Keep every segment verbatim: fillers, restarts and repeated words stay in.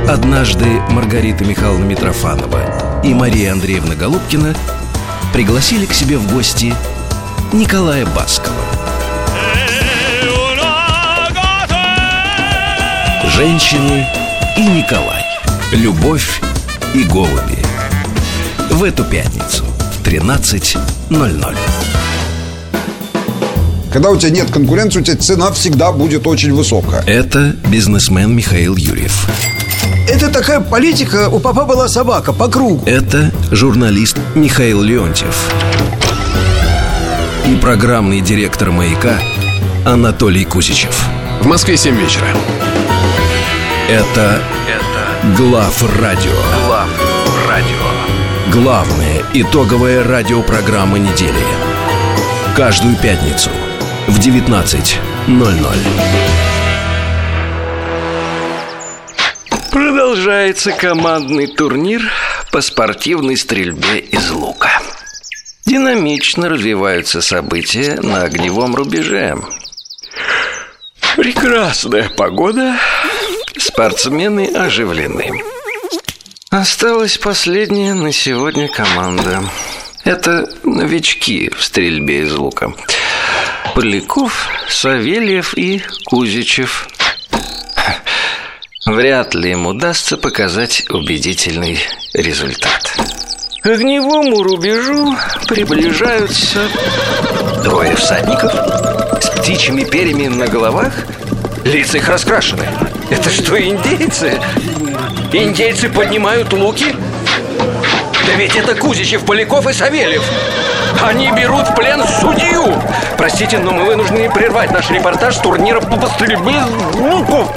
Однажды Маргарита Михайловна Митрофанова и Мария Андреевна Голубкина пригласили к себе в гости Николая Баскова. Женщины и Николай. Любовь и голуби. В эту пятницу в тринадцать ноль ноль. Когда у тебя нет конкуренции, у тебя цена всегда будет очень высокая. Это бизнесмен Михаил Юрьев. Это такая политика, у папа была собака по кругу. Это журналист Михаил Леонтьев. И программный директор «Маяка» Анатолий Кузичев. В Москве семь вечера. Это, Это... Главрадио. Главрадио. Главная итоговая радиопрограмма недели. Каждую пятницу в девятнадцать ноль ноль. Продолжается командный турнир по спортивной стрельбе из лука. Динамично развиваются события на огневом рубеже. Прекрасная погода. Спортсмены оживлены. Осталась последняя на сегодня команда. Это новички в стрельбе из лука. Поляков, Савельев и Кузичев. Вряд ли им удастся показать убедительный результат. К огневому рубежу приближаются двое всадников с птичьими перьями на головах. Лица их раскрашены. Это что, индейцы? Индейцы поднимают луки? Да ведь это Кузичев, Поляков и Савельев. Они берут в плен судью. Простите, но мы вынуждены прервать наш репортаж с турнира по стрельбе из луков.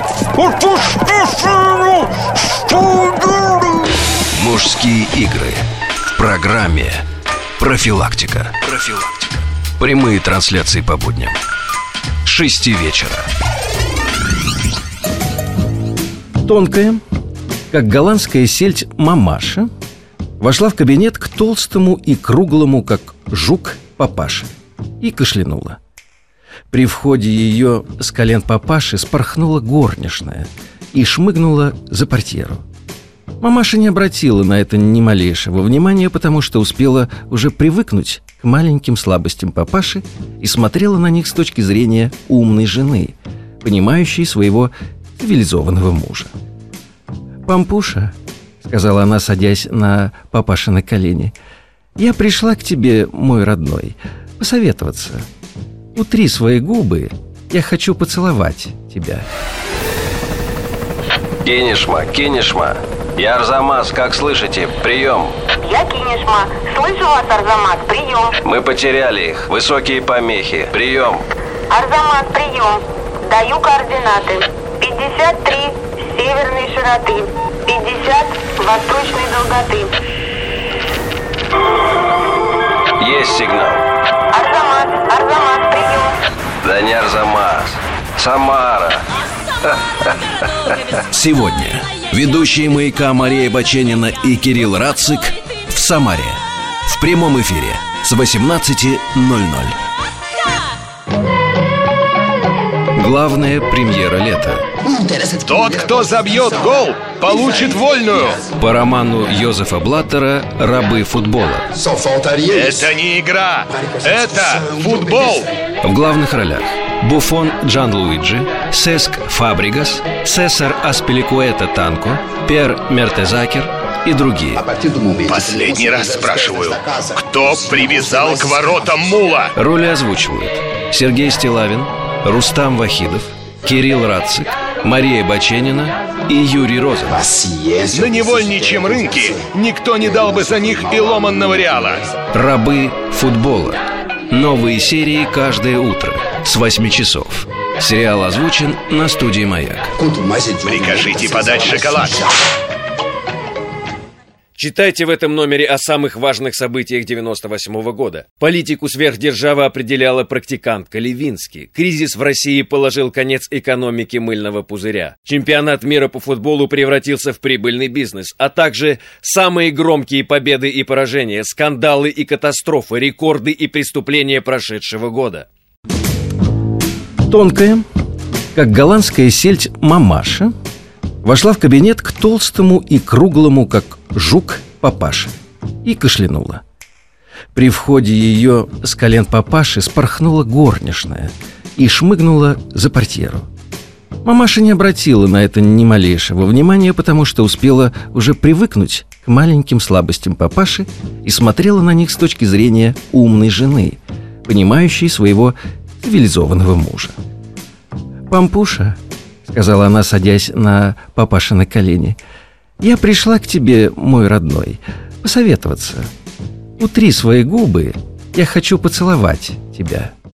Мужские игры в программе «Профилактика». Профилактика. Прямые трансляции по будням с шести вечера. Тонкая, как голландская сельдь, мамаша вошла в кабинет к толстому и круглому, как жук, папаше и кашлянула. При входе ее с колен папаши спорхнула горничная и шмыгнула за портьеру. Мамаша не обратила на это ни малейшего внимания, потому что успела уже привыкнуть к маленьким слабостям папаши и смотрела на них с точки зрения умной жены, понимающей своего цивилизованного мужа. «Пампуша», — сказала она, садясь на папашины колени, — «я пришла к тебе, мой родной, посоветоваться. Утри свои губы, я хочу поцеловать тебя». Кенишма, Кенишма, я Арзамас, как слышите? Прием. Я Кенишма, слышу вас, Арзамас, прием. Мы потеряли их, высокие помехи. Прием. Арзамас, прием. Даю координаты. пятьдесят три северной широты, пятьдесят восточной долготы. Есть сигнал. Арзамас, Арзамас, прием. Да не Арзамас, Самара. Сегодня ведущие «Маяка» Мария Баченина и Кирилл Рацик в Самаре. В прямом эфире с восемнадцати ноль ноль. Главная премьера лета. Тот, кто забьет гол, получит вольную. По роману Йозефа Блаттера «Рабы футбола». Это не игра, это футбол. В главных ролях Буфон Джанлуиджи, Сеск Фабригас, Сесар Аспиликуэта Танко, Пер Мертезакер и другие. Последний раз спрашиваю, кто привязал к воротам мула? Роли озвучивают Сергей Стилавин, Рустам Вахидов, Кирилл Рацик, Мария Баченина и Юрий Розов. На невольничьем рынке никто не дал бы за них и ломанного реала. «Рабы футбола». Новые серии каждое утро с восьми часов. Сериал озвучен на студии «Маяк». Прикажите подать шоколад. Читайте в этом номере о самых важных событиях девяносто восьмого года. Политику сверхдержавы определяла практикантка Левински. Кризис в России положил конец экономике мыльного пузыря. Чемпионат мира по футболу превратился в прибыльный бизнес, а также самые громкие победы и поражения, скандалы и катастрофы, рекорды и преступления прошедшего года. Тонкая, как голландская сельдь, мамаша вошла в кабинет к толстому и круглому, как жук, папаше и кашлянула. При входе ее с колен папаши спорхнула горничная и шмыгнула за портьеру. Мамаша не обратила на это ни малейшего внимания, потому что успела уже привыкнуть к маленьким слабостям папаши и смотрела на них с точки зрения умной жены, понимающей своего цивилизованного мужа. «Пампуша», — сказала она, садясь на папашины колени, — «я пришла к тебе, мой родной, посоветоваться. Утри свои губы, я хочу поцеловать тебя».